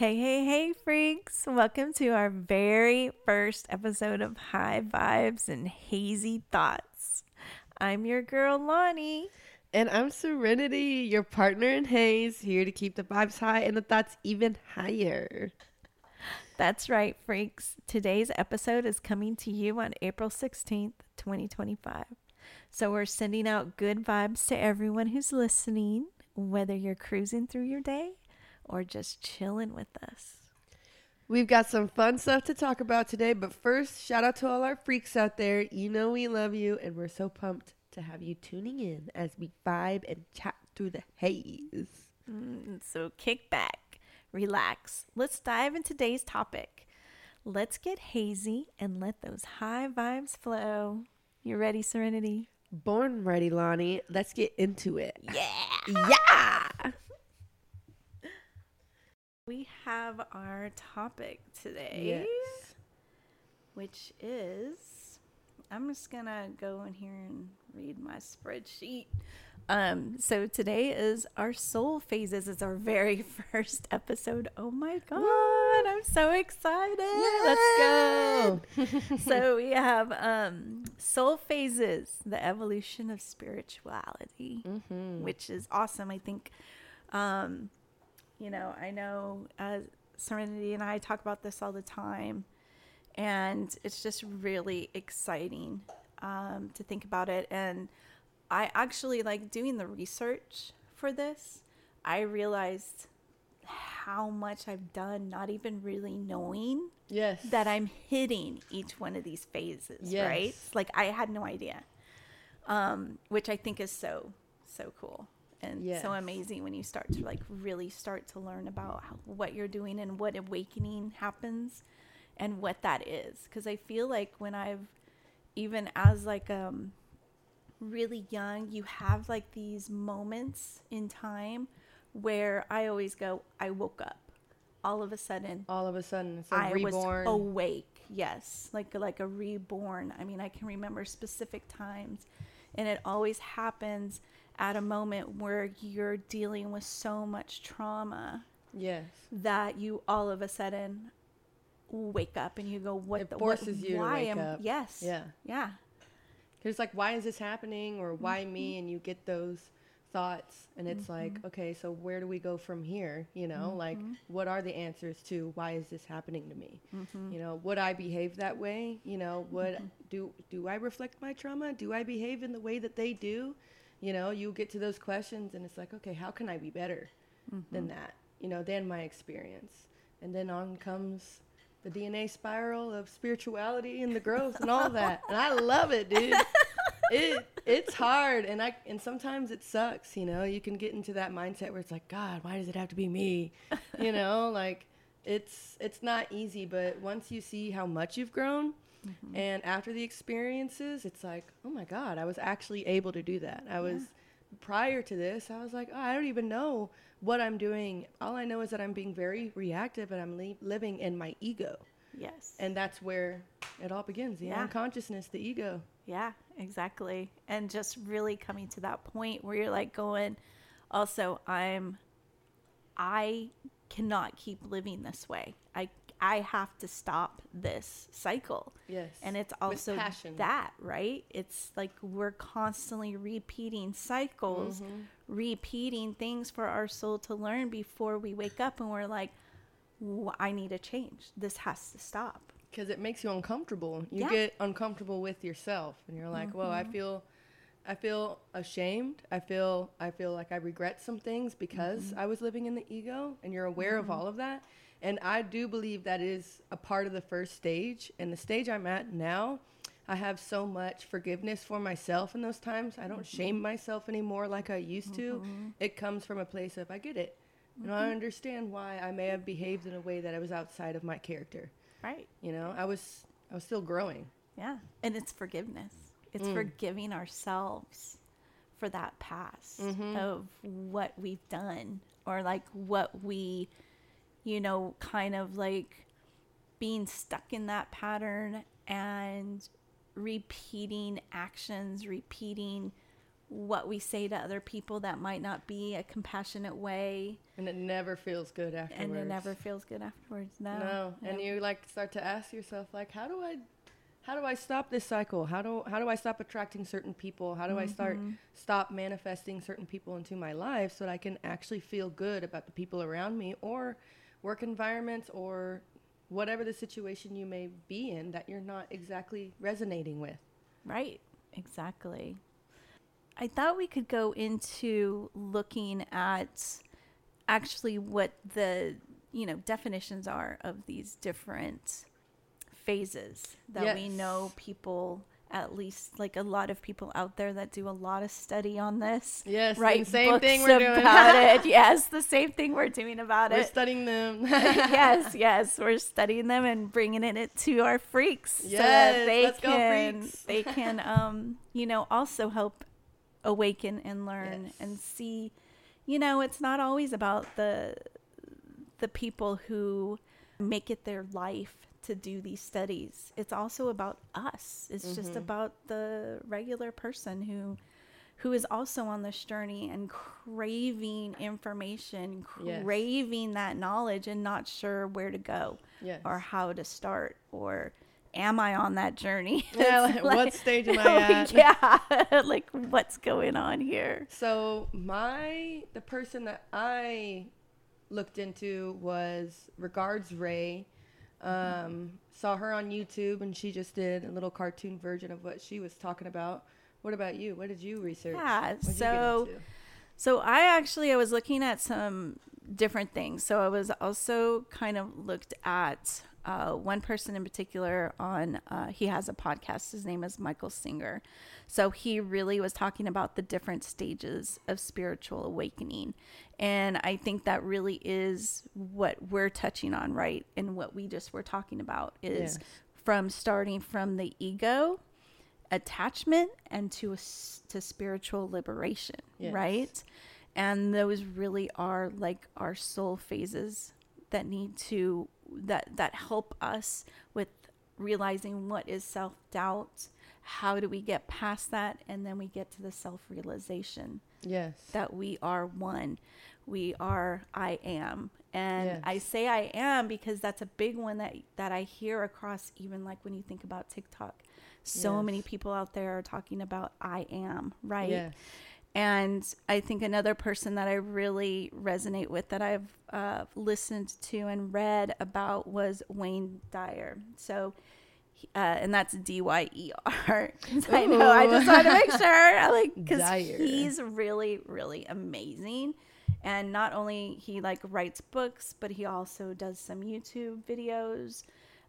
Hey, hey, hey, freaks. Welcome to our very first episode of High Vibes and Hazy Thoughts. I'm your girl, Lonnie. And I'm Serenity, your partner in Haze, here to keep the vibes high and the thoughts even higher. That's right, freaks. Today's episode is coming to you on April 16th, 2025. So we're sending out good vibes to everyone who's listening, whether you're cruising through your day or just chilling with us. We've got some fun stuff to talk about today, but first, shout out to all our freaks out there. You know we love you, and we're so pumped to have you tuning in as we vibe and chat through the haze. So kick back, relax. Let's dive into today's topic. Let's get hazy and let those high vibes flow. You ready, Serenity? Born ready, Lonnie. Let's get into it. Yeah! Yeah! We have our topic today, Yes. which is, I'm just gonna go in here and read my spreadsheet. So today is our soul phases. It's our very first episode. Oh my God, I'm so excited. Let's go. So we have soul phases, the evolution of spirituality, which is awesome. I think, I know Serenity and I talk about this all the time, and it's just really exciting to think about it. And I actually like doing the research for this. I realized how much I've done, not even really knowing Yes. that I'm hitting each one of these phases, Yes. right? Like I had no idea, which I think is so cool and Yes. so amazing when you start to like really start to learn about what you're doing and what awakening happens and what that is. Because I feel like when I've, even as like really young, you have like these moments in time where I always go, I woke up. All of a sudden, It's a I reborn. was awake. Yes, like a reborn. I mean, I can remember specific times, and it always happens at a moment where you're dealing with so much trauma Yes. that you all of a sudden wake up and you go, "What It the? forces what, you to why wake am? up. Yes, Yeah. yeah, Because like, why is this happening, or why me? And you get those thoughts, and it's like, okay, so where do we go from here? You know, like, what are the answers to why is this happening to me? You know, would I behave that way? You know, do I reflect my trauma? Do I behave in the way that they do? You know, you get to those questions, and it's like, okay, how can I be better than that? You know, than my experience, and then on comes the DNA spiral of spirituality and the growth and all that. And I love it, dude. It's hard, and sometimes it sucks, you know. You can get into that mindset where it's like, God, why does it have to be me? You know, like it's not easy, but once you see how much you've grown and after the experiences, it's like, oh my God, I was actually able to do that. I was prior to this, I was like, oh, I don't even know what I'm doing. All I know is that I'm being very reactive and I'm living in my ego. yes, And that's where it all begins, the unconsciousness, the ego. yeah, exactly. And just really coming to that point where you're like going, also, I cannot keep living this way. I have to stop this cycle. Yes. And it's With also passion. that, right? It's like we're constantly repeating cycles, repeating things for our soul to learn before we wake up and we're like, I need a change. This has to stop. Because it makes you uncomfortable. You Yeah. get uncomfortable with yourself, and you're like, "Whoa, I feel ashamed. I feel like I regret some things because I was living in the ego." And you're aware of all of that. And I do believe that is a part of the first stage. And the stage I'm at now, I have so much forgiveness for myself in those times. I don't shame myself anymore like I used to. It comes from a place of I get it. You know, I understand why I may have behaved in a way that I was outside of my character. Right. You know, I was still growing. Yeah. And it's forgiveness. It's forgiving ourselves for that past of what we've done or like what we, kind of like being stuck in that pattern and repeating actions, repeating what we say to other people that might not be a compassionate way. And it never feels good afterwards. And it never feels good afterwards. No. No. And you like start to ask yourself, like, how do I stop this cycle? How do I stop attracting certain people? How do I stop manifesting certain people into my life so that I can actually feel good about the people around me, or work environments, or whatever the situation you may be in that you're not exactly resonating with? Right. Exactly. I thought we could go into looking at actually what the, definitions are of these different phases that we know people, at least like a lot of people out there that do a lot of study on this. Yes, right. Same thing we're doing about it. Yes, the same thing we're doing about We're studying them. yes, we're studying them and bringing it to our freaks. Yes, so that let's go freaks. They can, also help awaken and learn and see, it's not always about the people who make it their life to do these studies. It's also about us. It's just about the regular person who is also on this journey and craving information, craving that knowledge, and not sure where to go or how to start, or am I on that journey? Yeah, like, what stage am I at? Yeah, like what's going on here? So the person that I looked into was Regards Ray. Saw her on YouTube, and she just did a little cartoon version of what she was talking about. What about you? What did you research? Yeah, so I was looking at some different things. So I was also kind of looked at one person in particular on, he has a podcast. His name is Michael Singer. So he really was talking about the different stages of spiritual awakening. And I think that really is what we're touching on, right? And what we just were talking about is from starting from the ego, attachment, and to spiritual liberation, right? And those really are like our soul phases that need to, that help us with realizing what is self-doubt, how do we get past that, and then we get to the self-realization that we are one. We are I am. And I say I am because that's a big one that I hear across, even like when you think about TikTok. So many people out there are talking about I am, right? Yes. And I think another person that I really resonate with, that I've listened to and read about, was Wayne Dyer. So, and that's D-Y-E-R. I know, I just want to make sure, because he's really, really amazing. And not only he writes books, but he also does some YouTube videos.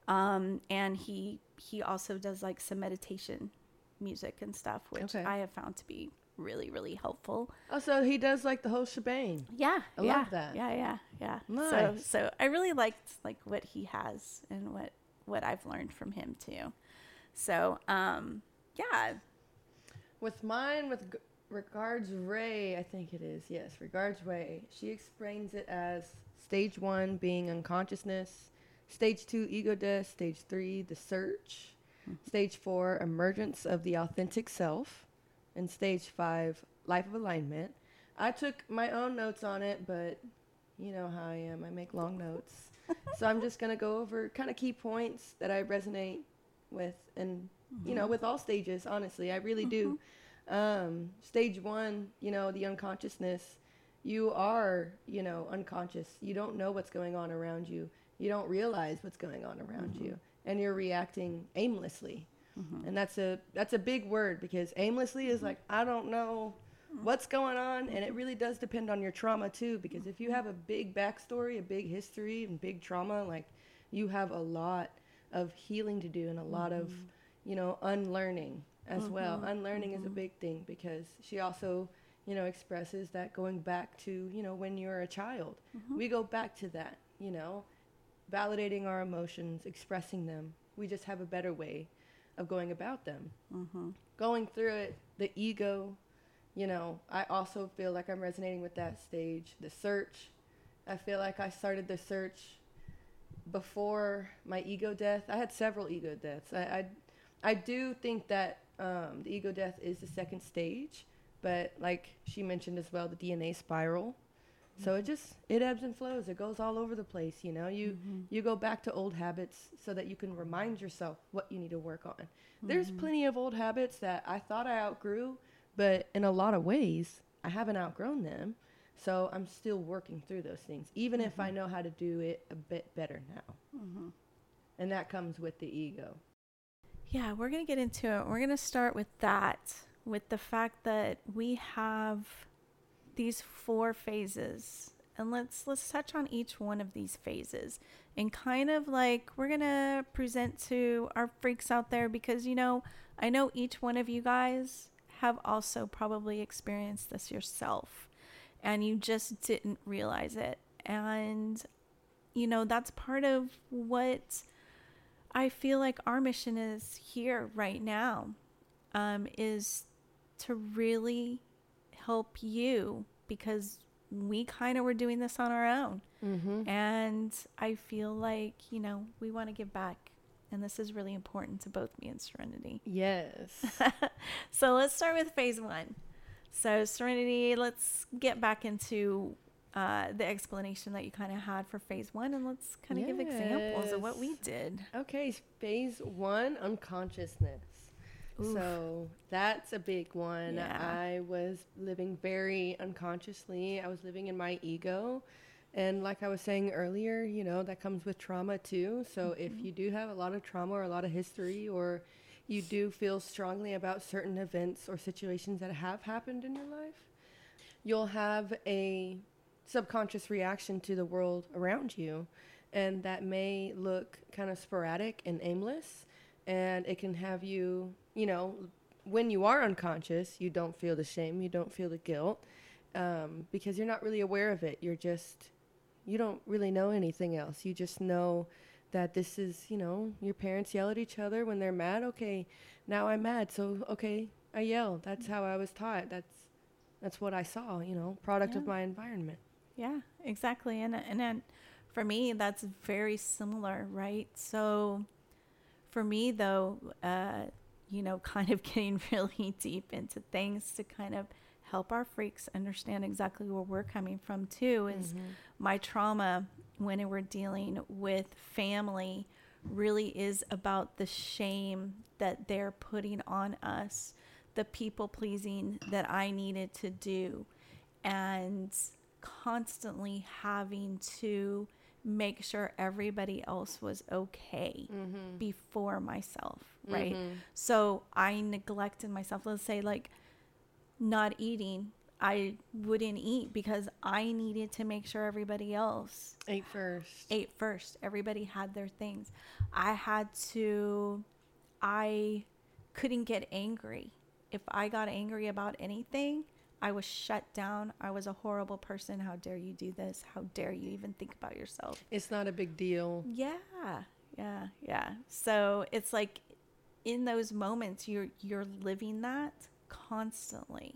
And he also does some meditation music and stuff, which I have found to be really, really helpful. Oh, so he does the whole shebang. Yeah. I love that. Yeah. Nice. So I really liked what he has and what I've learned from him too. So, yeah. With mine, with Regards Ray, I think it is. Yes, Regards Ray. She explains it as stage 1 being unconsciousness, stage 2 ego death, stage 3 the search, stage 4 emergence of the authentic self, and stage 5 life of alignment. I took my own notes on it, but you know how I am. I make long notes. So I'm just going to go over kind of key points that I resonate with, and with all stages, honestly. I really do. Stage 1, the unconsciousness, you are, unconscious. You don't know what's going on around you. You don't realize what's going on around you, and you're reacting aimlessly. And that's a big word, because aimlessly is I don't know what's going on. And it really does depend on your trauma too, because if you have a big backstory, a big history, and big trauma, you have a lot of healing to do, and a lot of, unlearning as well. Unlearning is a big thing, because she also, expresses that going back to, when you're a child, we go back to that, validating our emotions, expressing them. We just have a better way of going about them. Going through it, the ego, I also feel like I'm resonating with that stage. The search, I feel like I started the search before my ego death. I had several ego deaths. I do think that the ego death is the second stage, But like she mentioned as well, the DNA spiral. So it ebbs and flows. It goes all over the place. You know, you go back to old habits so that you can remind yourself what you need to work on. There's plenty of old habits that I thought I outgrew, but in a lot of ways, I haven't outgrown them. So I'm still working through those things, even if I know how to do it a bit better now. And that comes with the ego. Yeah, we're going to get into it. We're going to start with that, with the fact that we have these 4 phases. And let's touch on each one of these phases. And kind of like we're going to present to our freaks out there because, you know, I know each one of you guys have also probably experienced this yourself and you just didn't realize it. And, you know, that's part of what I feel like our mission is here right now, is to really help you because we kind of were doing this on our own. And I feel like, you know, we want to give back. And this is really important to both me and Serenity. Yes. So let's start with phase 1. So Serenity, let's get back into the explanation that you kind of had for phase 1, and let's kind of give examples of what we did. Okay, phase 1, unconsciousness. Oof. So that's a big one. Yeah. I was living very unconsciously. I was living in my ego. And like I was saying earlier, you know, that comes with trauma too. So if you do have a lot of trauma or a lot of history, or you do feel strongly about certain events or situations that have happened in your life, you'll have a subconscious reaction to the world around you. And that may look kind of sporadic and aimless. And it can have you, you know, when you are unconscious, you don't feel the shame, you don't feel the guilt, because you're not really aware of it. You don't really know anything else. You just know that this is, you know, your parents yell at each other when they're mad. Okay, now I'm mad. So, okay, I yell. That's how I was taught. That's what I saw, you know, product of my environment. Yeah, exactly. And for me, that's very similar, right? So for me, though, you know, kind of getting really deep into things to kind of help our freaks understand exactly where we're coming from too is my trauma when we're dealing with family really is about the shame that they're putting on us, the people pleasing that I needed to do, and constantly having to make sure everybody else was okay before myself, right? So I neglected myself. Let's say like not eating, I wouldn't eat because I needed to make sure everybody else ate first. Everybody had their things. I couldn't get angry. If I got angry about anything, I was shut down. I was a horrible person. How dare you do this? How dare you even think about yourself? It's not a big deal. Yeah. So it's like in those moments, you're living that constantly.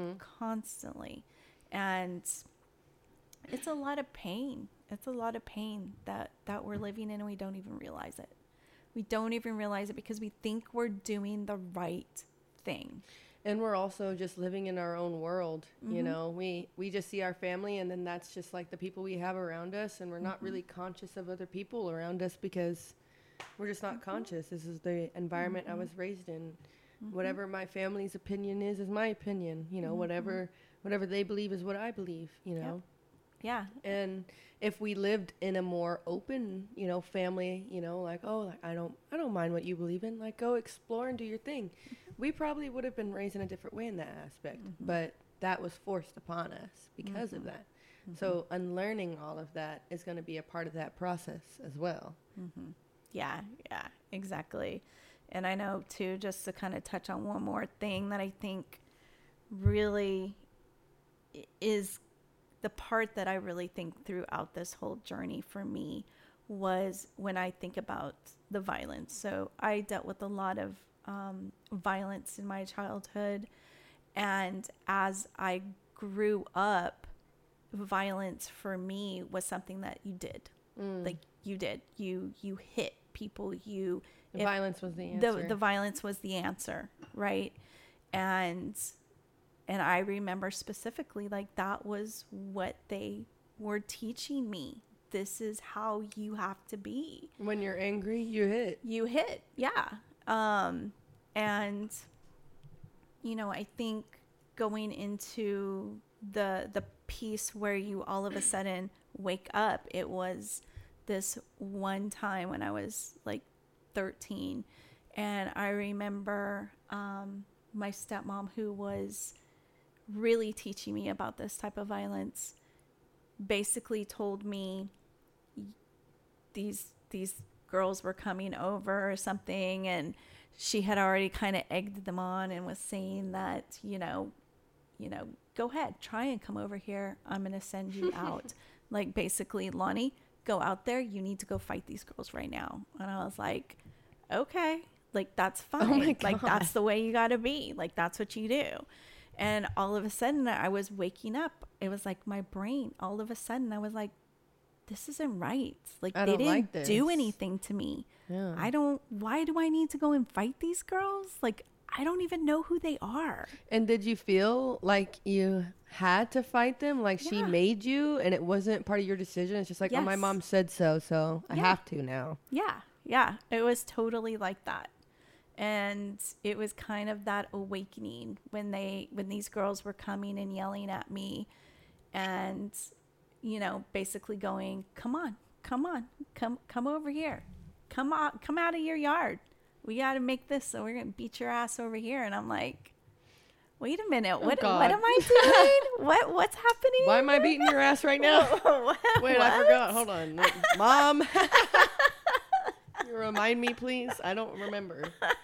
And it's a lot of pain. It's a lot of pain that we're living in, and we don't even realize it. We don't even realize it because we think we're doing the right thing. And we're also just living in our own world. You know, we just see our family, and then that's just like the people we have around us, and we're not really conscious of other people around us because we're just not conscious. This is the environment I was raised in. Whatever my family's opinion is my opinion. You know, whatever they believe is what I believe, you know. Yeah. And if we lived in a more open, you know, family, you know, like, oh, like, I don't mind what you believe in, like, go explore and do your thing. We probably would have been raised in a different way in that aspect, but that was forced upon us because of that. So unlearning all of that is going to be a part of that process as well. Yeah, exactly. And I know too, just to kind of touch on one more thing that I think really is the part that I really think throughout this whole journey for me was when I think about the violence. So I dealt with a lot of violence in my childhood. And as I grew up, violence for me was something that you did. Like you did. You hit people. Violence was the answer. The violence was the answer, right? And And I remember specifically, like, that was what they were teaching me. This is how you have to be. When you're angry, you hit. You hit, yeah. And, you know, I think going into the piece where you all of a sudden wake up, it was this one time when I was like 13. And I remember my stepmom, who was really teaching me about this type of violence, basically told me these girls were coming over or something, and she had already kind of egged them on and was saying that, you know, go ahead, try and come over here. I'm going to send you out. Like, basically, Lonnie, go out there. You need to go fight these girls right now. And I was like, okay, like, that's fine. Oh my God. Like, that's the way you got to be. Like, that's what you do. And all of a sudden I was waking up. It was like my brain, all of a sudden I was like, this isn't right. Like, they didn't do anything to me. Yeah. Why do I need to go and fight these girls? Like, I don't even know who they are. And did you feel like you had to fight them? Like, she made you and it wasn't part of your decision? It's just like, oh, my mom said so I have to now. Yeah. Yeah. It was totally like that. And it was kind of that awakening when these girls were coming and yelling at me and, you know, basically going, come over here. Come out of your yard. We got to make this, so we're going to beat your ass over here. And I'm like, wait a minute. What am I doing? What's happening? Why am I beating your ass right now? Wait, I forgot. Hold on. Mom. You remind me, please? I don't remember.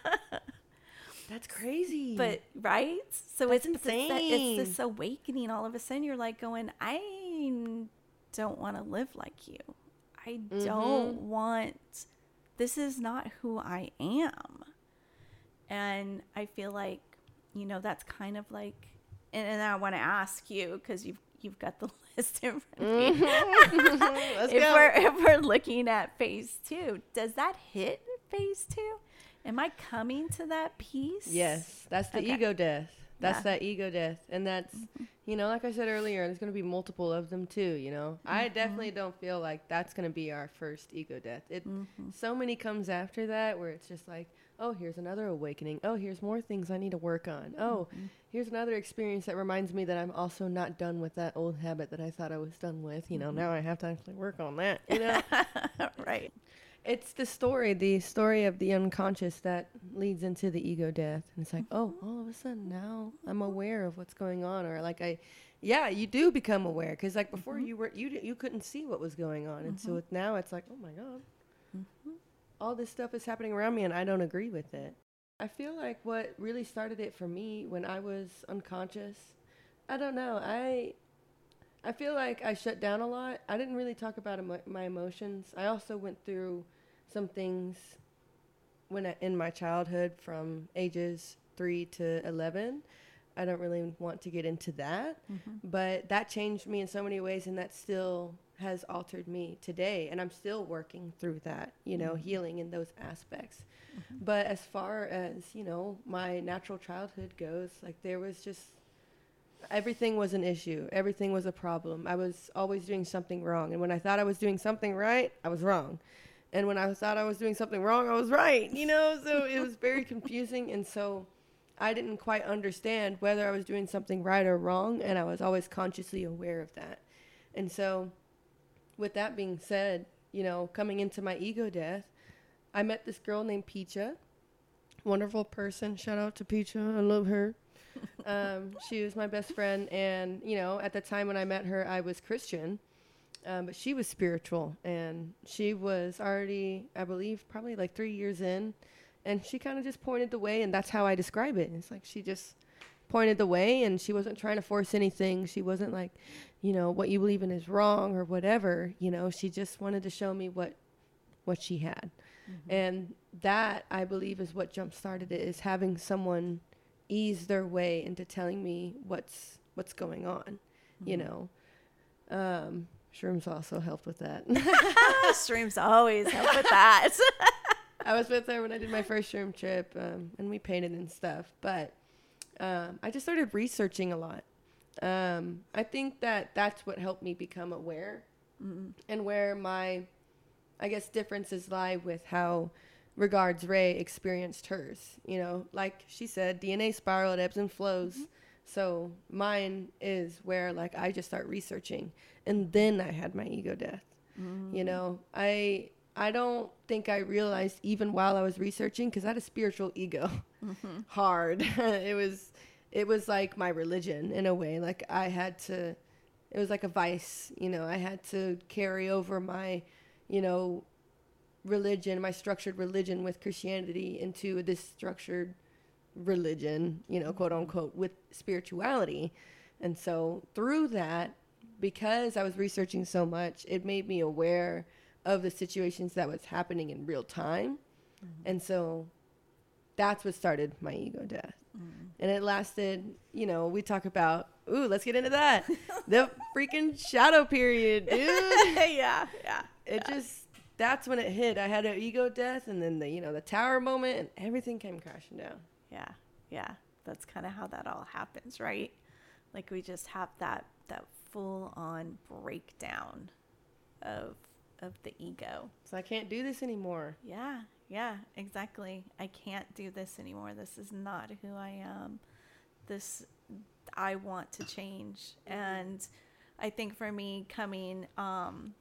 That's crazy. But, right? So that's insane. It's this awakening. All of a sudden, you're like going, I don't want to live like you. I don't want, this is not who I am. And I feel like, you know, that's kind of like, and I want to ask you, because you've got the list in front of me. If we're looking at phase 2, does that hit phase 2? Am I coming to that piece? Yes, that's the ego death. That's that ego death. And that's, you know, like I said earlier, there's going to be multiple of them too, you know. I definitely don't feel like that's going to be our first ego death. So many comes after that where it's just like, oh, here's another awakening. Oh, here's more things I need to work on. Oh, here's another experience that reminds me that I'm also not done with that old habit that I thought I was done with. You know, now I have to actually work on that, you know. Right. It's the story of the unconscious that leads into the ego death. And it's like, oh, all of a sudden now I'm aware of what's going on. Or like you do become aware. Because like before you couldn't see what was going on. And so now it's like, oh my God, all this stuff is happening around me and I don't agree with it. I feel like what really started it for me when I was unconscious, I don't know. I feel like I shut down a lot. I didn't really talk about my emotions. I also went through some things in my childhood from ages 3 to 11. I don't really want to get into that, but that changed me in so many ways, and that still has altered me today. And I'm still working through that, you know, healing in those aspects. But as far as, you know, my natural childhood goes, like there was just, everything was an issue. Everything was a problem. I was always doing something wrong. And when I thought I was doing something right, I was wrong. And when I thought I was doing something wrong, I was right, you know? So it was very confusing. And so I didn't quite understand whether I was doing something right or wrong. And I was always consciously aware of that. And so with that being said, you know, coming into my ego death, I met this girl named Picha. Wonderful person. Shout out to Picha. I love her. She was my best friend, and you know, at the time when I met her, I was Christian, but she was spiritual, and she was already, I believe, probably like 3 years in, and she kind of just pointed the way, and that's how I describe it. It's like she just pointed the way, and she wasn't trying to force anything. She wasn't like, you know, what you believe in is wrong or whatever. You know, she just wanted to show me what she had, and that, I believe, is what jump started it, is having someone ease their way into telling me what's going on, you know. Shrooms also helped with that. Shrooms always help with that. I was with her when I did my first shroom trip, and we painted and stuff. But I just started researching a lot. I think that that's what helped me become aware, and where my, I guess, differences lie with how Regards Ray experienced hers. You know, like she said, DNA spiral, it ebbs and flows. So mine is where like I just start researching, and then I had my ego death. You know, I don't think I realized even while I was researching, because I had a spiritual ego. Hard. It was like my religion in a way. Like I had to, it was like a vice, you know, I had to carry over my, you know, religion, my structured religion with Christianity into this structured religion, you know, quote unquote, with spirituality. And so through that, because I was researching so much, it made me aware of the situations that was happening in real time. And so that's what started my ego death. And it lasted, you know, we talk about, ooh, let's get into that. The freaking shadow period, dude. Yeah. It just, that's when it hit. I had an ego death, and then the, you know, the tower moment, and everything came crashing down. Yeah. That's kind of how that all happens, right? Like we just have that full on breakdown of the ego. So I can't do this anymore. Yeah, exactly. I can't do this anymore. This is not who I am. I want to change. And I think for me, coming of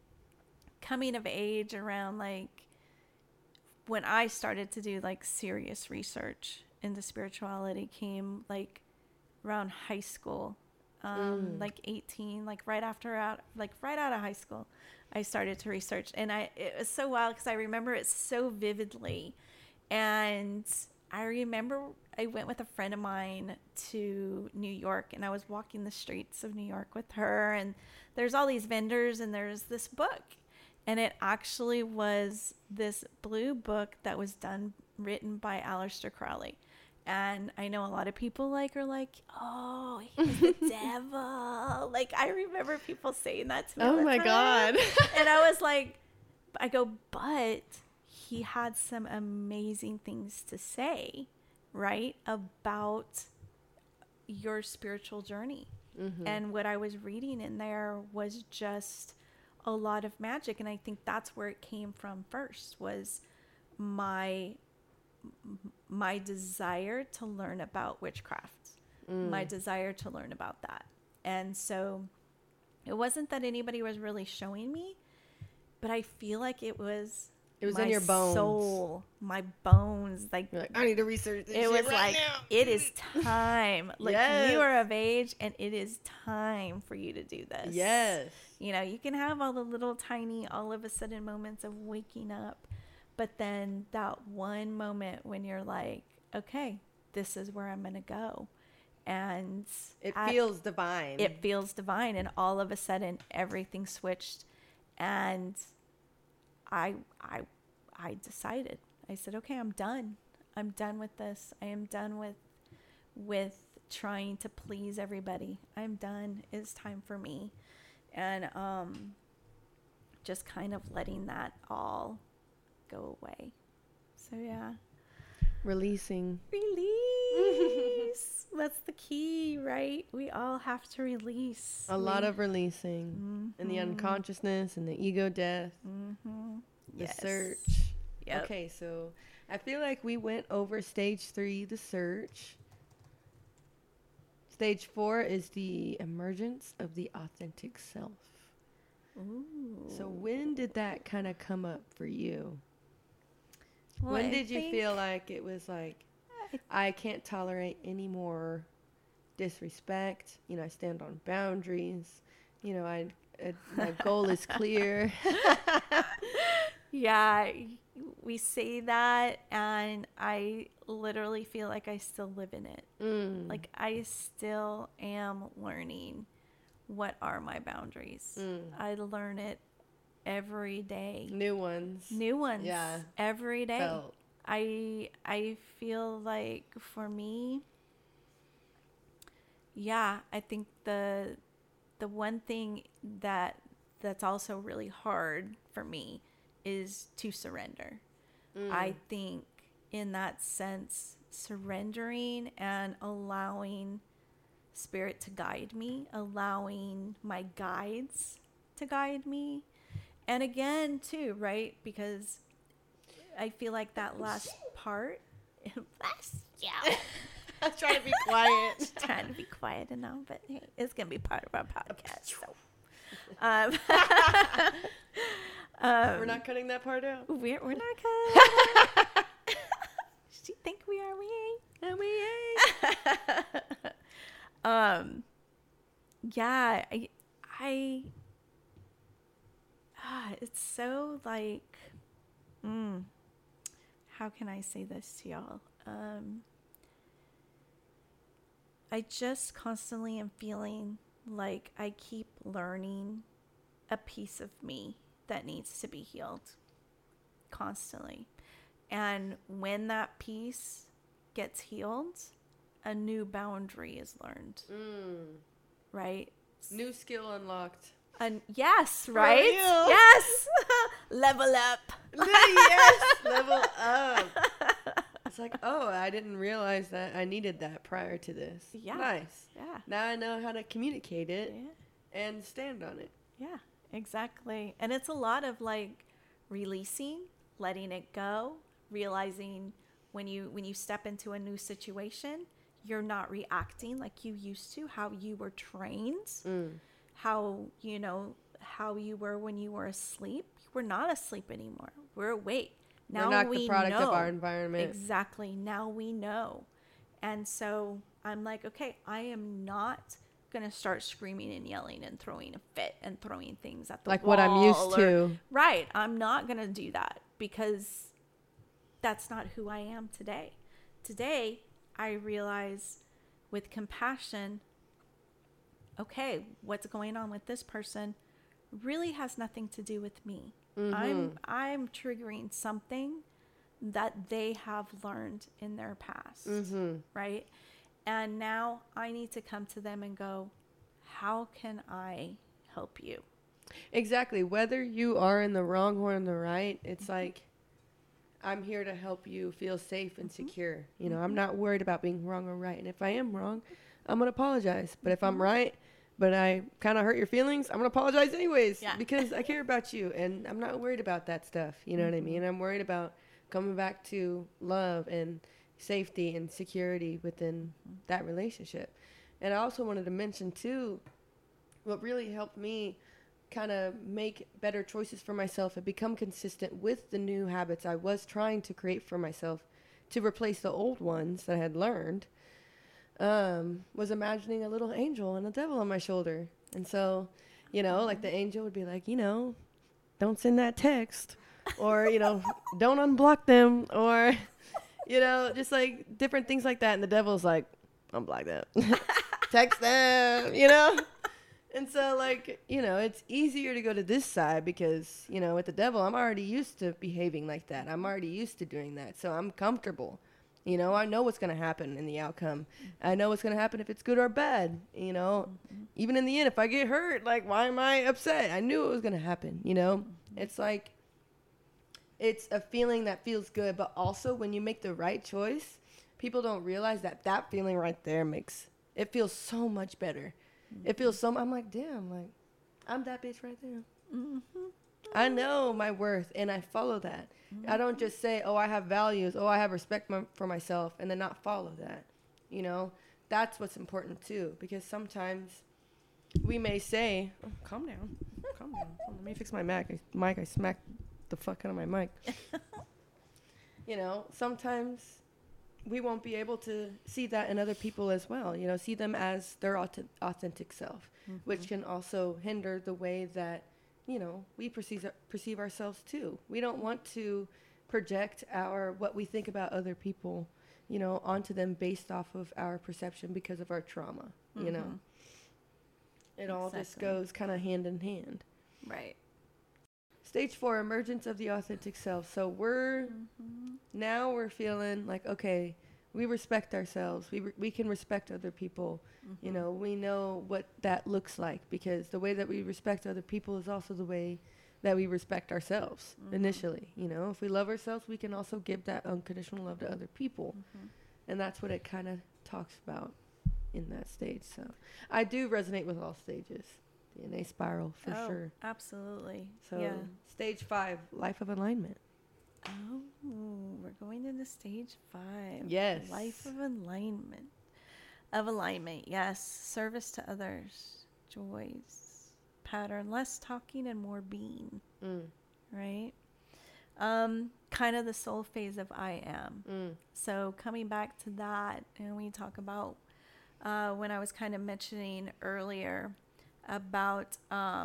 age around like when I started to do like serious research into spirituality came like around high school. Like 18, like right out of high school, I started to research, and it was so wild because I remember it so vividly. And I remember I went with a friend of mine to New York, and I was walking the streets of New York with her, and there's all these vendors, and there's this book, and it actually was this blue book that was written by Aleister Crowley. And I know a lot of people are like, oh, he's the devil. Like, I remember people saying that to me. Oh my God. And I was like, but he had some amazing things to say, right, about your spiritual journey. And what I was reading in there was just a lot of magic. And I think that's where it came from first, was my desire to learn about witchcraft, my desire to learn about that. And so it wasn't that anybody was really showing me, but I feel like it was in your bones. Soul, my bones. Like, I need to research this. It was right like, now. It is time. Like, yes. You are of age, and it is time for you to do this. Yes. You know, you can have all the little tiny, all of a sudden moments of waking up. But then that one moment when you're like, okay, this is where I'm going to go. And it feels divine. It feels divine. And all of a sudden everything switched. And I decided, I said, okay, I'm done. I'm done with this. I am done with trying to please everybody. I'm done. It's time for me. And just kind of letting that all go away. So yeah, release. That's the key, right? We all have to release a lot of releasing, and the unconsciousness and the ego death, the search. Yep. Okay, so I feel like we went over stage 3, the search. Stage 4 is the emergence of the authentic self. Ooh. So when did that kind of come up for you? Well, when did you feel like it was like, I can't tolerate any more disrespect? You know, I stand on boundaries. You know, my goal is clear. Yeah, we say that, and I literally feel like I still live in it. Like, I still am learning what are my boundaries. I learn it every day. New ones. Yeah. Every day. Felt. I feel like for me, yeah, I think the one thing that's also really hard for me is to surrender. I think in that sense, surrendering and allowing spirit to guide me, allowing my guides to guide me. And again, too, right? Because I feel like that last part, yeah. I was trying to be quiet. Trying to be quiet enough, but hey, it's gonna be part of our podcast. So, We're not cutting that part out. we're not cutting. You think we are? We ain't. And we ain't. Yeah, it's so like, how can I say this to y'all? I just constantly am feeling like I keep learning a piece of me that needs to be healed constantly. And when that piece gets healed, a new boundary is learned. Right? New skill unlocked. And yes, right? real. Yes. Level up. Yes, level up. It's like, oh, I didn't realize that I needed that prior to this. Yeah. Nice. Yeah. Now I know how to communicate it Yeah. and stand on it. Yeah, exactly. And it's a lot of like releasing, letting it go, realizing when you step into a new situation, you're not reacting like you used to, how you were trained, how you were when you were asleep. We're not asleep anymore. We're awake. Now We're not we the product know. of our environment. Exactly. Now we know. And so I'm like, okay, I am not going to start screaming and yelling and throwing a fit and throwing things at the Like wall. what I'm used to. Right. I'm not going to do that because that's not who I am today. Today, I realize with compassion, okay, what's going on with this person really has nothing to do with me. I'm triggering something that they have learned in their past, right? And now I need to come to them and go, how can I help you? Exactly. Whether you are in the wrong or in the right, it's like, I'm here to help you feel safe and secure. You know, I'm not worried about being wrong or right. And if I am wrong, I'm going to apologize. But if I'm right, but I kind of hurt your feelings, I'm going to apologize anyways because I care about you. And I'm not worried about that stuff. You know what I mean? I'm worried about coming back to love and safety and security within that relationship. And I also wanted to mention, too, what really helped me kind of make better choices for myself and become consistent with the new habits I was trying to create for myself to replace the old ones that I had learned, was imagining a little angel and a devil on my shoulder. And so, you know, like the angel would be like, you know, don't send that text, or, you know, don't unblock them, or, you know, just like different things like that. And the devil's like, unblock them, text them, you know? And so, like, you know, it's easier to go to this side because, you know, with the devil, I'm already used to behaving like that. I'm already used to doing that. So I'm comfortable. You know, I know what's going to happen in the outcome. I know what's going to happen if it's good or bad. You know, even in the end, if I get hurt, like, why am I upset? I knew it was going to happen, you know? It's like, it's a feeling that feels good. But also, when you make the right choice, people don't realize that that feeling right there it feels so much better. It feels so, I'm like, damn, like, I'm that bitch right there. I know my worth, and I follow that. I don't just say, oh, I have values, oh, I have respect for myself, and then not follow that. You know, that's what's important, too, because sometimes we may say, oh, calm down. Hold on, let me fix my mic. I smacked the fuck out of my mic. You know, sometimes we won't be able to see that in other people as well, you know, see them as their authentic self, which can also hinder the way that, you know, we perceive ourselves too. We don't want to project what we think about other people, you know, onto them based off of our perception because of our trauma, you know. It all just goes kind of hand in hand. Right. Stage 4, emergence of the authentic self. So now we're feeling like, okay, we respect ourselves. We can respect other people. You know, we know what that looks like because the way that we respect other people is also the way that we respect ourselves initially. You know, if we love ourselves, we can also give that unconditional love to other people. And that's what it kind of talks about in that stage. So I do resonate with all stages. DNA spiral for sure. Absolutely. So yeah. stage 5, life of alignment. Oh, we're going into stage 5. Yes. Life of alignment. Of alignment, yes. Service to others. Joys. Pattern. Less talking and more being. Right? Kind of the soul phase of I am. So coming back to that, and we talk about when I was kind of mentioning earlier about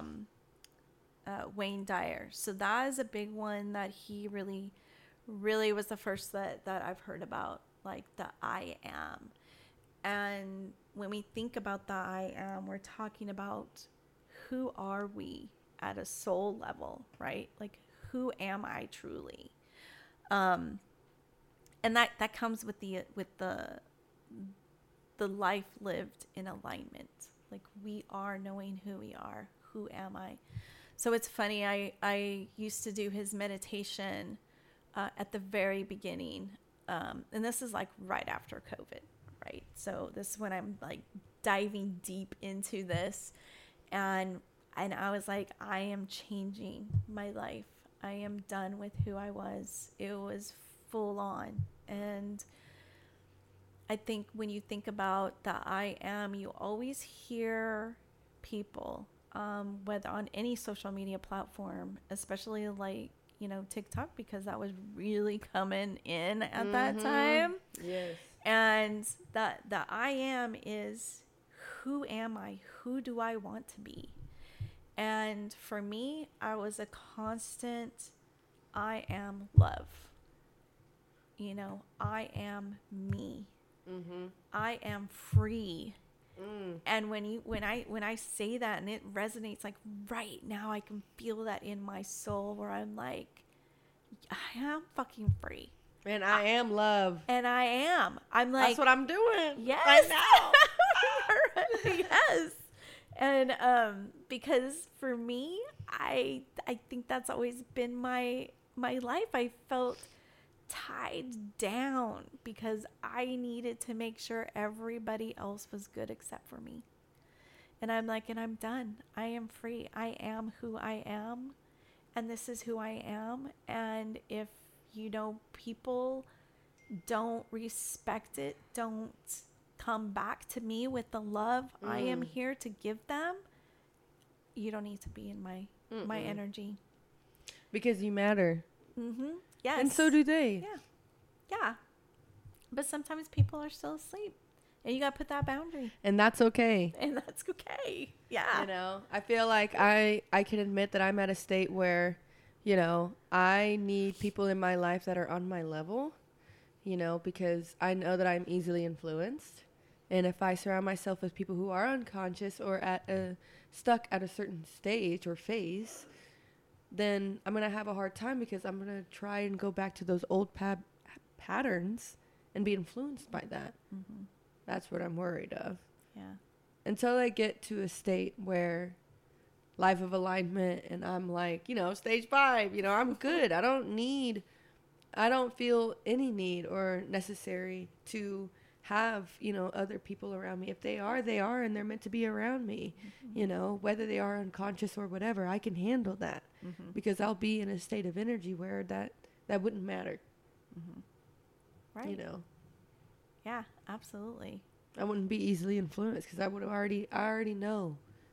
Wayne Dyer. So that is a big one that he really, really was the first that I've heard about, like the I am. And when we think about the I am, we're talking about who are we at a soul level, right? Like, who am I truly? And that comes with the life lived in alignment. Like, we are knowing who we are. Who am I? So it's funny. I used to do his meditation at the very beginning, and this is like right after COVID, right? So this is when I'm like diving deep into this, and I was like, I am changing my life. I am done with who I was. It was full on. And I think when you think about the I am, you always hear people, whether on any social media platform, especially like, TikTok, because that was really coming in at that time. Yes. And the I am is, who am I? Who do I want to be? And for me, I was a constant, I am love. I am me. I am free. And when I say that and it resonates, like right now, I can feel that in my soul where I'm like, I am fucking free. And I am love. And I am. I'm like, that's what I'm doing. Yes. I know. Yes. And because for me, I think that's always been my life. I felt tied down because I needed to make sure everybody else was good except for me. And I'm like, and I'm done. I am free. I am who I am. And this is who I am. And if, people don't respect it, don't come back to me with the love I am here to give them, you don't need to be in my energy. Because you matter. Yes. And so do they. Yeah. But sometimes people are still asleep. And you got to put that boundary. And that's okay. And that's okay. Yeah. I feel like I can admit that I'm at a state where, I need people in my life that are on my level, because I know that I'm easily influenced. And if I surround myself with people who are unconscious or stuck at a certain stage or phase, then I'm going to have a hard time because I'm going to try and go back to those old patterns and be influenced by that. That's what I'm worried of. Yeah. Until I get to a state where life of alignment and I'm like, stage 5, I'm good. I don't feel any need or necessary to have, other people around me. If they are, they are, and they're meant to be around me, whether they are unconscious or whatever, I can handle that because I'll be in a state of energy where that wouldn't matter. Right. Yeah, absolutely. I wouldn't be easily influenced because I already know.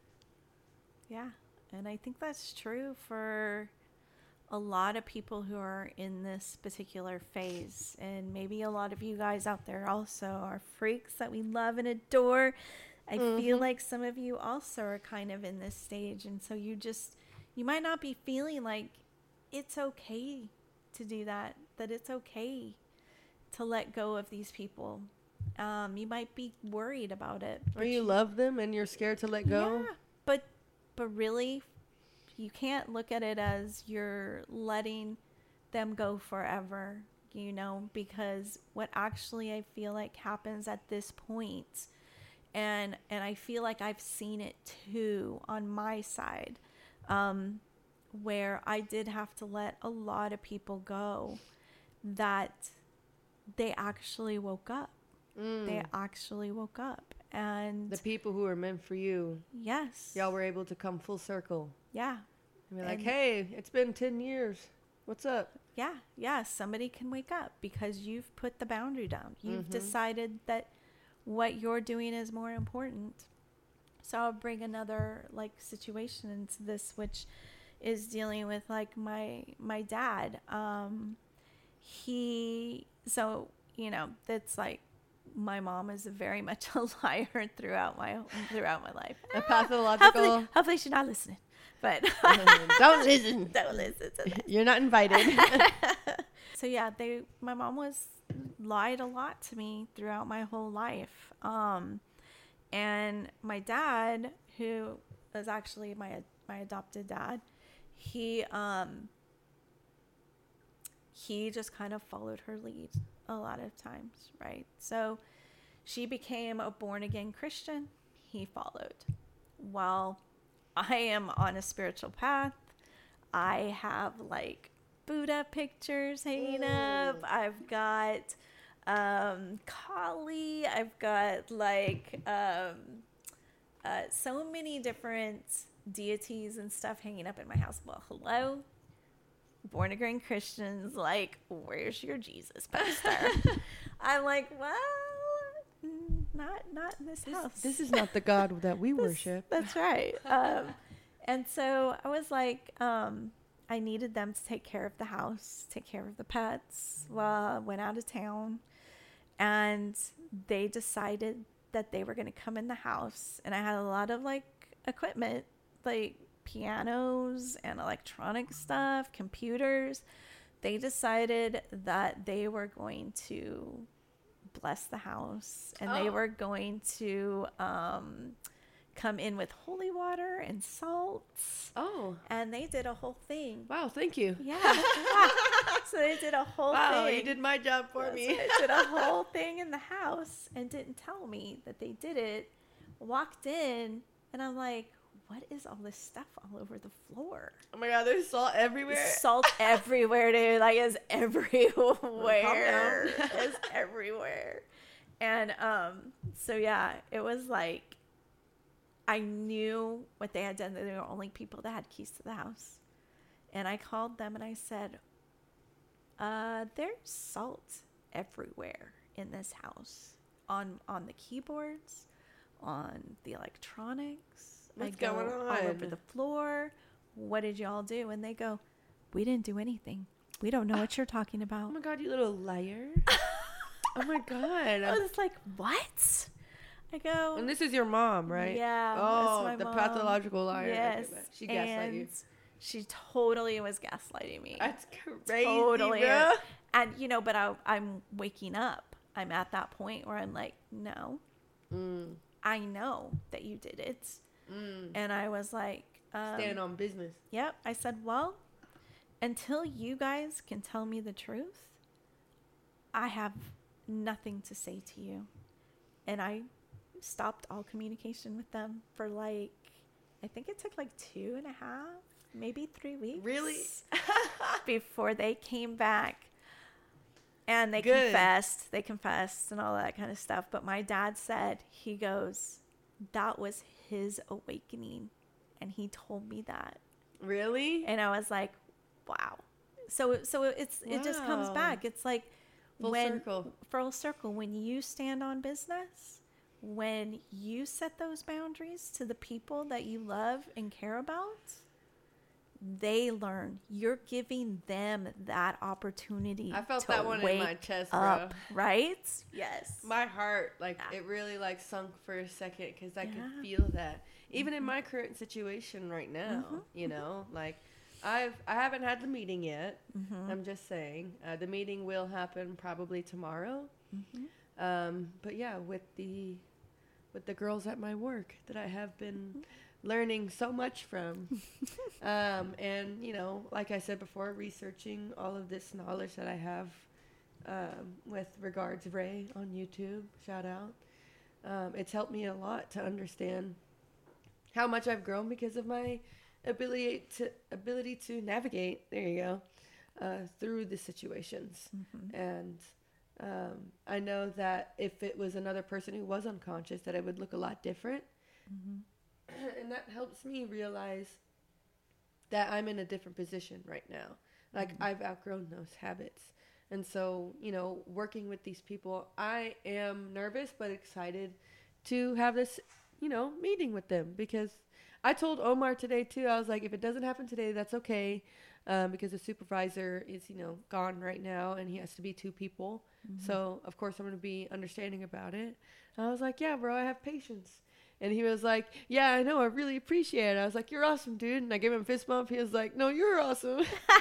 Yeah. And I think that's true for a lot of people who are in this particular phase. And maybe a lot of you guys out there also are freaks that we love and adore. I feel like some of you also are kind of in this stage. And so you might not be feeling like it's okay to do that it's okay to let go of these people. You might be worried about it. Or you love them and you're scared to let go. Yeah, but really, you can't look at it as you're letting them go forever, because what actually I feel like happens at this point, and I feel like I've seen it too on my side, where I did have to let a lot of people go that they actually woke up Mm. They actually woke up. And The people who are meant for you, yes. y'all were able to come full circle. Yeah. And be like, And- hey, it's been 10 years. What's up? Yeah. Somebody can wake up because you've put the boundary down. You've Mm-hmm. decided that what you're doing is more important. So I'll bring another like situation into this, which is dealing with like my dad. That's like my mom is very much a liar throughout my life. A pathological. Hopefully she's not listening, but Don't listen. don't listen to this. You're not invited. So yeah, my mom was lied a lot to me throughout my whole life. And my dad, who was actually my adopted dad, he just kind of followed her lead a lot of times, right? So she became a born again Christian. He followed. While I am on a spiritual path, I have like Buddha pictures hanging up. I've got Kali. I've got like so many different deities and stuff hanging up in my house. Well, hello, born again Christians, like, where's your Jesus poster? I'm like, well, not in this house. This is not the God that we worship. That's right. And so I was like, I needed them to take care of the house, take care of the pets while I went out of town. And they decided that they were going to come in the house. And I had a lot of like equipment, like pianos and electronic stuff, computers. They decided that they were going to bless the house, and they were going to come in with holy water and salts. Oh. And they did a whole thing. Wow, thank you. Yeah. So they did a whole thing. Wow, you did my job for me. They did a whole thing in the house and didn't tell me that they did it. Walked in, and I'm like, what is all this stuff all over the floor? Oh my God, there's salt everywhere. Salt everywhere, dude. Like, it's everywhere. Calm down. It's everywhere. And so yeah, it was like, I knew what they had done. They were the only people that had keys to the house. And I called them and I said, there's salt everywhere in this house. On the keyboards, on the electronics. What's going on? All over the floor. What did y'all do? And they go, we didn't do anything. We don't know what you're talking about. Oh my God, you little liar. Oh my God. I was like, what? I go, And this is your mom, right? yeah. Oh, that's my the mom. pathological liar. Yes. Okay, she gaslight you. And she totally was gaslighting me. That's crazy, Totally. bro. And, but I'm waking up. I'm at that point where I'm like, no, I know that you did it. And I was like, Stand on business. yep. I said, well, until you guys can tell me the truth, I have nothing to say to you. And I stopped all communication with them for like, I think it took like 2.5, maybe 3 weeks. Really? Before they came back. And they Good. confessed and all that kind of stuff. But my dad said, he goes, that was his awakening. And he told me that. Really? And I was like, wow. So it just comes Wow. back. It's like Full circle. When you stand on business, when you set those boundaries to the people that you love and care about, they learn. You're giving them that opportunity. I felt to that one in wake my chest, up, bro. right? Yes. My heart, like, Yeah. it really, like, sunk for a second because I Yeah. could feel that. Even in my current situation right now, you know, like, I haven't had the meeting yet. I'm just saying. The meeting will happen probably tomorrow. But yeah, with the girls at my work that I have been learning so much from. And, you know, like I said before, researching all of this knowledge that I have with regards Ray on YouTube, shout out. It's helped me a lot to understand how much I've grown because of my ability to navigate, there you go, through the situations. And I know that if it was another person who was unconscious, that it would look a lot different. And that helps me realize that I'm in a different position right now. Like, I've outgrown those habits. And so, working with these people, I am nervous but excited to have this, meeting with them, because I told Omar today too, I was like, if it doesn't happen today, that's okay. Because the supervisor is, gone right now, and he has to be 2 people. So, of course, I'm going to be understanding about it. And I was like, yeah, bro, I have patience. And he was like, yeah, I know, I really appreciate it. I was like, you're awesome, dude. And I gave him a fist bump. He was like, no, you're awesome.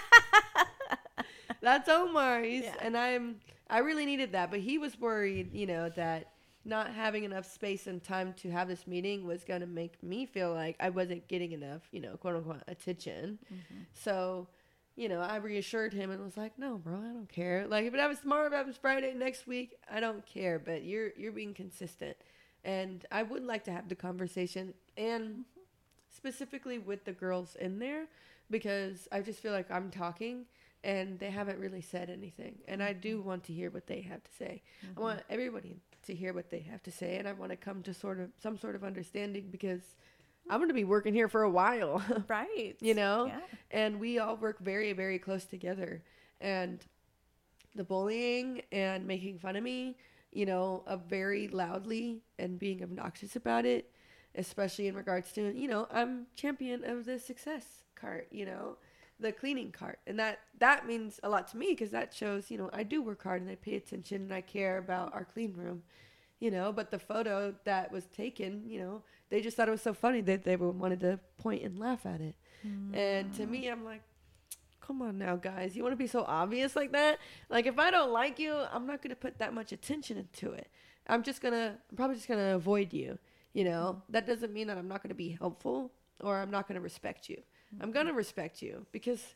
That's Omar. And I really needed that. But he was worried, that not having enough space and time to have this meeting was going to make me feel like I wasn't getting enough, quote unquote, attention. So, I reassured him and was like, no, bro, I don't care. Like, if it happens tomorrow, if it happens Friday, next week, I don't care. But you're being consistent. And I would like to have the conversation, and specifically with the girls in there, because I just feel like I'm talking and they haven't really said anything. And I do want to hear what they have to say. I want everybody to hear what they have to say, and I want to come to some sort of understanding, because I'm going to be working here for a while. Right. Yeah. And we all work very, very close together. And the bullying and making fun of me, very loudly and being obnoxious about it, especially in regards to, I'm champion of the success cart, the cleaning cart. And that means a lot to me, because that shows, I do work hard and I pay attention and I care about our clean room, but the photo that was taken, they just thought it was so funny that they wanted to point and laugh at it. And to me, I'm like, come on now, guys. You want to be so obvious like that? Like, if I don't like you, I'm not going to put that much attention into it. I'm probably just going to avoid you. That doesn't mean that I'm not going to be helpful or I'm not going to respect you. I'm going to respect you because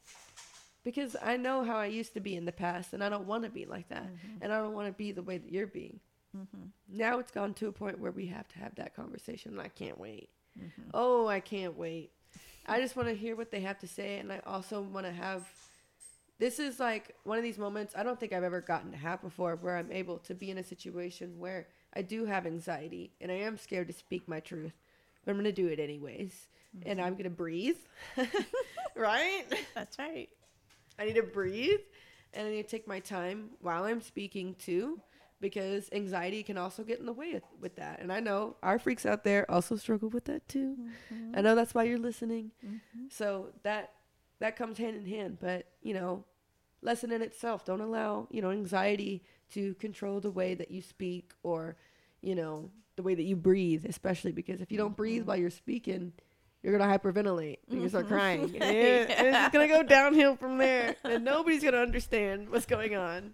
I know how I used to be in the past, and I don't want to be like that. And I don't want to be the way that you're being. Now it's gone to a point where we have to have that conversation, and I can't wait. Oh, I can't wait. I just want to hear what they have to say, and I also want to have... This is like one of these moments I don't think I've ever gotten to have before, where I'm able to be in a situation where I do have anxiety, and I am scared to speak my truth, but I'm going to do it anyways. And I'm going to breathe. Right? That's right. I need to breathe, and I need to take my time while I'm speaking too, because anxiety can also get in the way with that. And I know our freaks out there also struggle with that too. I know that's why you're listening. So that comes hand in hand. But, lesson in itself. Don't allow, anxiety to control the way that you speak, or, the way that you breathe, especially because if you don't breathe while you're speaking, you're going to hyperventilate and you start crying. And it's going to go downhill from there. And nobody's going to understand what's going on.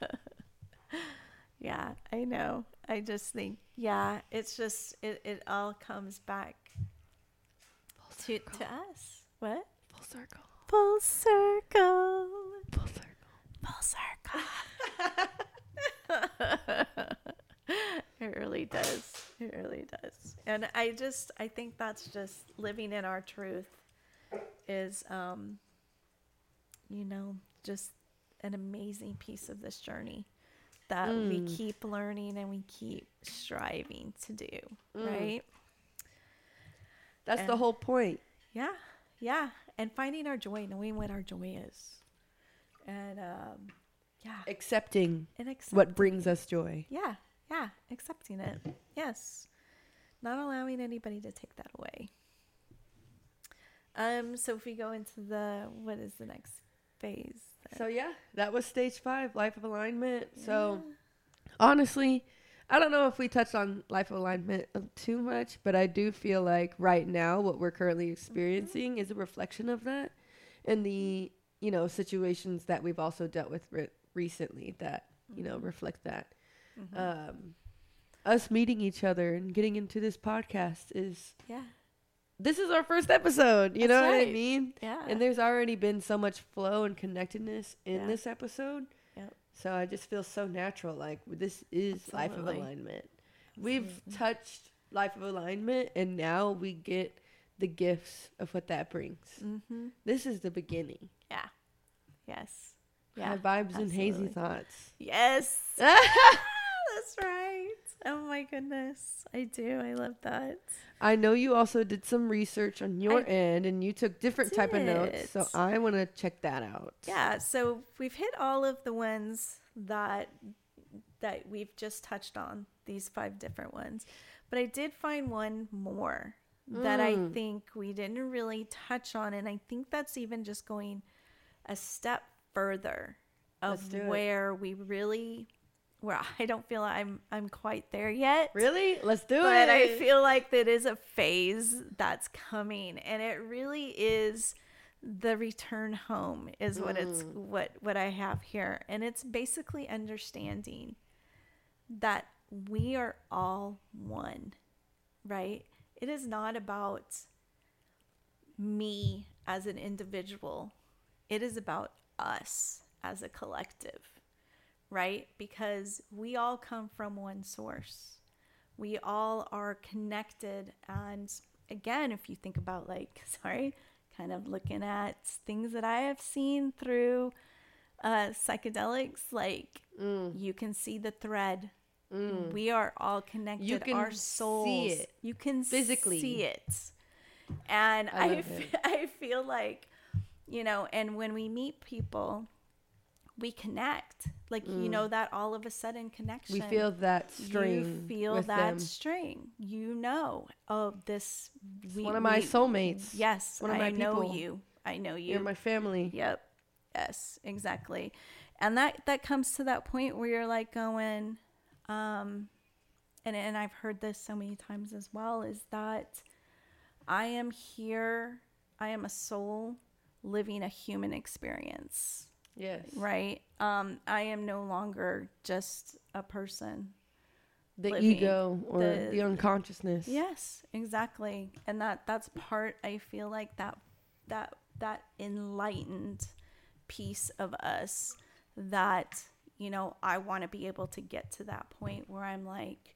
Yeah, I know. I just think, it's just, it all comes back to us. What? Full circle. Full circle. Full circle. Full circle. It really does. It really does. And I think that's just living in our truth is, just an amazing piece of this journey that we keep learning and we keep striving to do, right? That's the whole point. Yeah. Yeah. And finding our joy, knowing what our joy is. And, Accepting what brings us joy. Yeah. Yeah. Accepting it. Yes. Not allowing anybody to take that away. So if we go into what is the next phase? So that was stage 5, life of alignment. Yeah. So honestly, I don't know if we touched on life of alignment too much, but I do feel like right now what we're currently experiencing is a reflection of that, and the situations that we've also dealt with recently that reflect that. Us meeting each other and getting into this podcast is this is our first episode, you know what I mean? Yeah. And there's already been so much flow and connectedness in this episode. Yep. So I just feel so natural. Like, this is life of alignment. We've touched life of alignment, and now we get the gifts of what that brings. This is the beginning. Yeah. Yes. High vibes and hazy absolutely. thoughts. Yes. That's right. Oh my goodness. I do. I love that. I know you also did some research on your I end and you took different type of notes, did. so I want to check that out. Yeah, so we've hit all of the ones that we've just touched on, these 5 different ones. But I did find one more that I think we didn't really touch on, and I think that's even just going a step further Let's of do it. where I don't feel I'm quite there yet. Really? Let's do it. But I feel like that is a phase that's coming, and it really is the return home is what it's what I have here. And it's basically understanding that we are all one, right? It is not about me as an individual. It is about us as a collective, right? Because we all come from one source. We all are connected. And again, if you think about kind of looking at things that I have seen through psychedelics, you can see the thread. We are all connected. You can our souls. see it. You can physically see it. And I I feel like, and when we meet people, we connect. That all of a sudden connection. We feel that string. You feel with that them. string. This. One of my soulmates. Yes, one of my know people. you. I know you. You're my family. Yep. Yes, exactly. And that comes to that point where you're like going, and I've heard this so many times as well, is that I am here. I am a soul living a human experience. Yes. Right. I am no longer just a person. The living. ego or the unconsciousness. Yes, exactly. And that's part, I feel like that enlightened piece of us that, I want to be able to get to that point where I'm like,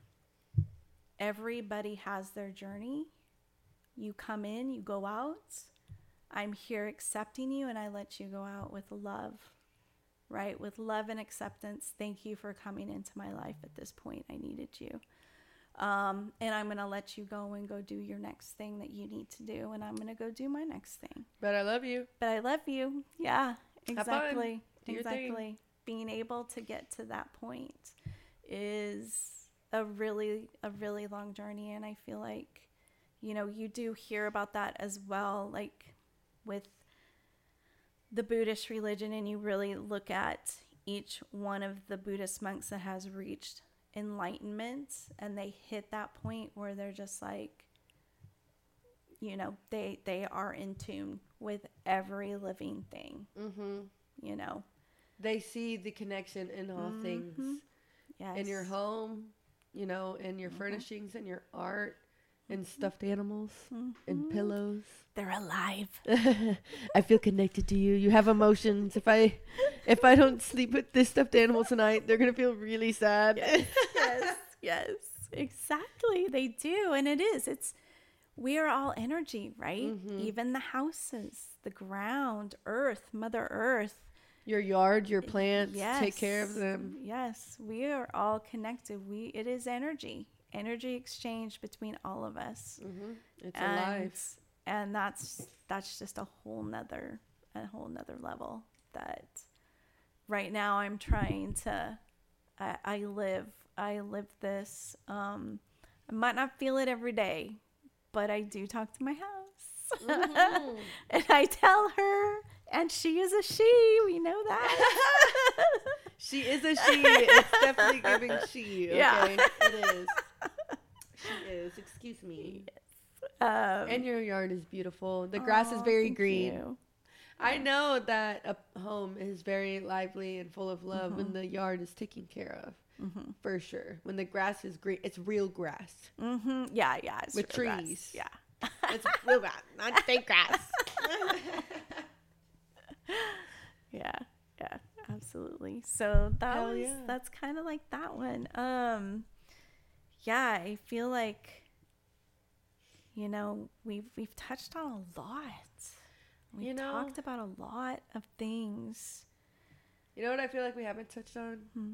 everybody has their journey. You come in, you go out. I'm here accepting you, and I let you go out with love, right? With love and acceptance. Thank you for coming into my life at this point. I needed you. And I'm going to let you go and go do your next thing that you need to do. And I'm going to go do my next thing. But I love you. But I love you. Yeah, exactly. Do your thing. Exactly. Being able to get to that point is a really long journey. And I feel like, you do hear about that as well, like with the Buddhist religion, and you really look at each one of the Buddhist monks that has reached enlightenment, and they hit that point where they're just like, they are in tune with every living thing. They see the connection in all things. Yes. In your home, in your furnishings, in your art, and stuffed animals, and pillows. They're alive. I feel connected to you. You have emotions. If I don't sleep with this stuffed animal tonight, they're gonna feel really sad. Yes, exactly. They do, and we are all energy, right? Even the houses, the ground, Earth, Mother Earth. Your yard, your plants, take care of them. Yes, we are all connected. It is energy exchange between all of us. It's alive. And that's just a whole nother level that right now I'm trying to, I live this. I might not feel it every day, but I do talk to my house. And I tell her, and she is a she. We know that. She is a she. It's definitely giving she. Okay, Yeah. It is. She is. Excuse me. And your yard is beautiful. The grass is very green. You. I know that a home is very lively and full of love when the yard is taken care of. For sure. When the grass is green, it's real grass. Yeah. It's with real trees. grass. Yeah. It's real grass, not fake grass. Yeah, absolutely. So Hell that's kind of like that one. Yeah, I feel like, we've touched on a lot. We've talked about a lot of things You know what I feel like we haven't touched on? Hmm.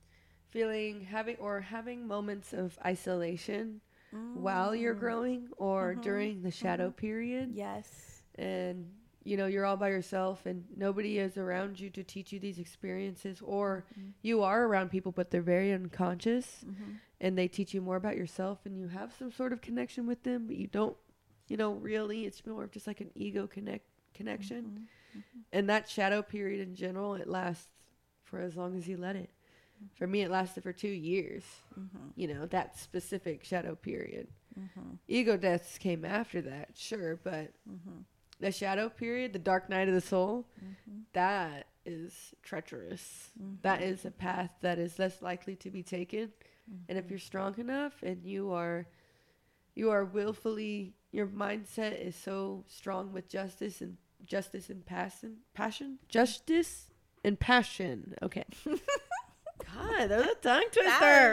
Having moments of isolation while you're growing or during the shadow period. Yes. And you're all by yourself and nobody is around you to teach you these experiences, or you are around people but they're very unconscious and they teach you more about yourself and you have some sort of connection with them, but you don't really, it's more of just like an ego connection. And that shadow period in general, it lasts for as long as you let it. For me, it lasted for 2 years. That specific shadow period. Ego deaths came after that, sure, but the shadow period, the dark night of the soul, that is treacherous. That is a path that is less likely to be taken. And if you're strong enough and you are willfully, your mindset is so strong with justice and passion. Justice and passion. Okay. God, that was a tongue twister.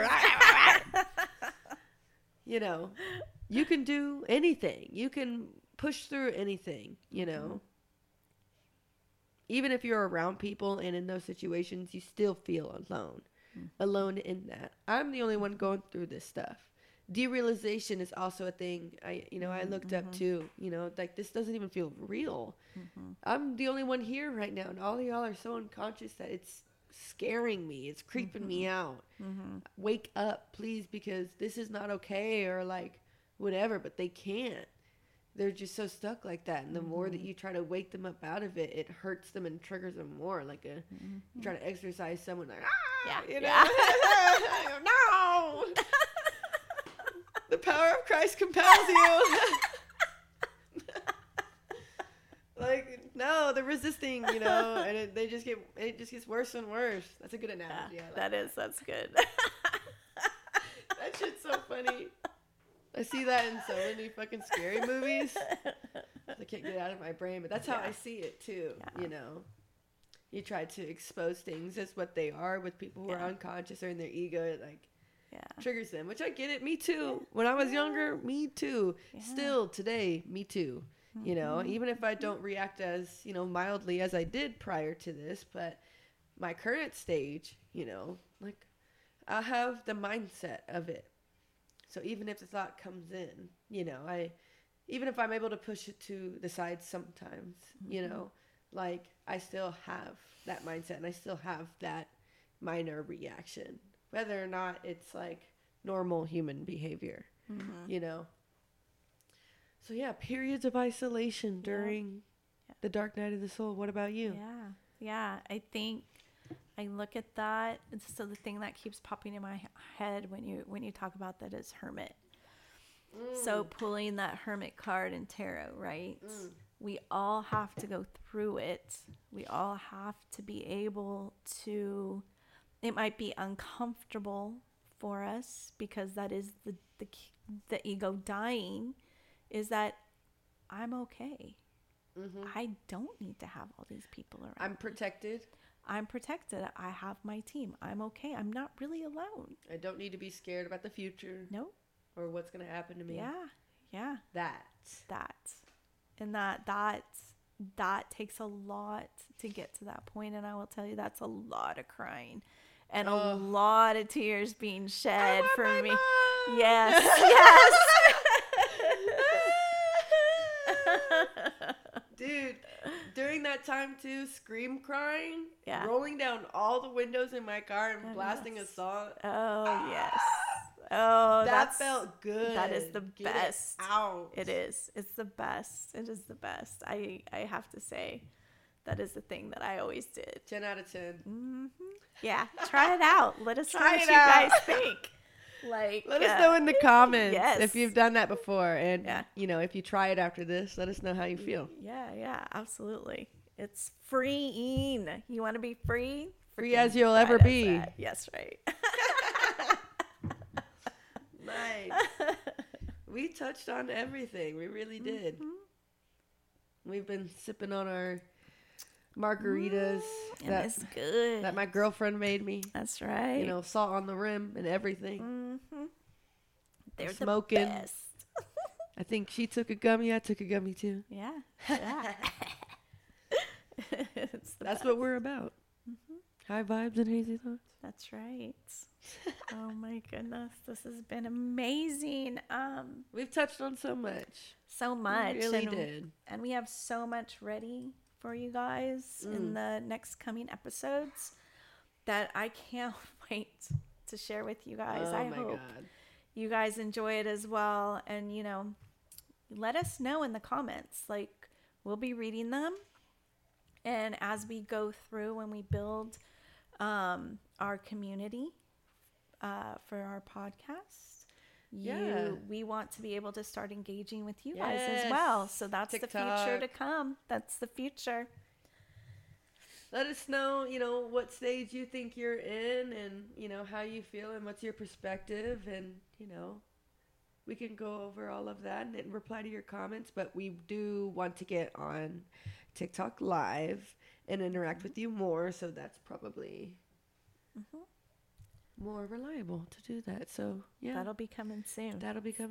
You can do anything. You can push through anything, Even if you're around people and in those situations, you still feel alone. Alone in that. I'm the only one going through this stuff. Derealization is also a thing I looked up too. Like, this doesn't even feel real. I'm the only one here right now, and all of y'all are so unconscious that it's scaring me. It's creeping me out. Wake up, please, because this is not okay, or like whatever, but they can't. They're just so stuck like that, and the more that you try to wake them up out of it, it hurts them and triggers them more. Like you try to exercise someone, like no. The power of Christ compels you. Like, no, they're resisting, and it just gets worse and worse. That's a good analogy. Yeah, that's good. That shit's so funny. I see that in so many fucking scary movies. I can't get it out of my brain, but that's how I see it too. Yeah. You try to expose things as what they are with people who are unconscious or in their ego. It triggers them, which I get it. Me too. When I was younger, me too. Still today, me too. Even if I don't react as, mildly as I did prior to this, but my current stage, like, I have the mindset of it. So even if the thought comes in, even if I'm able to push it to the side sometimes, like, I still have that mindset and I still have that minor reaction, whether or not it's like normal human behavior, So periods of isolation during the dark night of the soul. What about you? Yeah. I think I look at that. So the thing that keeps popping in my head when you talk about that is hermit. So pulling that hermit card in tarot, right? We all have to go through it. We all have to be able to. It might be uncomfortable for us because that is the ego dying. Is that I'm okay. I don't need to have all these people around. I'm protected. I have my team. I'm okay. I'm not really alone. I don't need to be scared about the future. No. Or what's going to happen to me. Yeah. That. And that takes a lot to get to that point. And I will tell you, that's a lot of crying and a lot of tears being shed for me. Mom. Yes. Dude, during that time too, scream crying, rolling down all the windows in my car and blasting a song. Oh, yes. Oh, that felt good. That is the best. Out. It is. It's the best. It is the best. I have to say, that is the thing that I always did. 10 out of 10. Yeah, try it out. Let us know what you guys think. Like, let us know in the comments if you've done that before, and if you try it after this, let us know how you feel. Yeah, absolutely. It's freeing. You want to be free? Free as you'll ever be. Yes, right. Nice. We touched on everything. We really did. We've been sipping on our margaritas. That's good. That my girlfriend made me. That's right. Salt on the rim and everything. They're smoking. The best. I think she took a gummy. I took a gummy too. Yeah. That's what we're about. High vibes and hazy thoughts. That's right. Oh my goodness, this has been amazing. We've touched on so much. So much. We really did. And we have so much ready for you guys in the next coming episodes that I can't wait to share with you guys. I hope you guys enjoy it as well. And, you know, let us know in the comments. Like, we'll be reading them. And as we go through and we build our community for our podcast, we want to be able to start engaging with you guys as well. So that's TikTok. The future to come. That's the future. Let us know, you know, what stage you think you're in and, you know, how you feel and what's your perspective. And, you know, we can go over all of that and reply to your comments. But we do want to get on TikTok Live and interact with you more. So that's probably more reliable to do that. So, yeah. That'll be coming soon.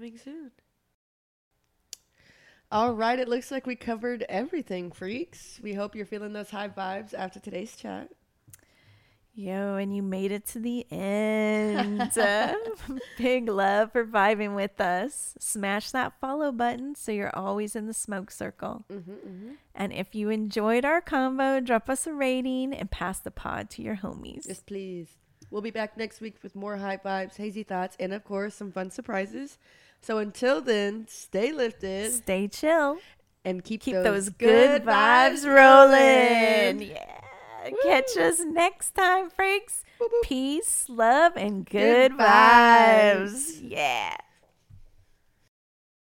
All right. It looks like we covered everything, freaks. We hope you're feeling those high vibes after today's chat. Yo, and you made it to the end. Big love for vibing with us. Smash that follow button so you're always in the smoke circle. And if you enjoyed our combo, drop us a rating and pass the pod to your homies. Yes, please. We'll be back next week with more high vibes, hazy thoughts, and, of course, some fun surprises. So until then, stay lifted. Stay chill. And keep those good vibes rolling. Yeah. Woo. Catch us next time, freaks. Boop, boop. Peace, love, and good vibes. Yeah.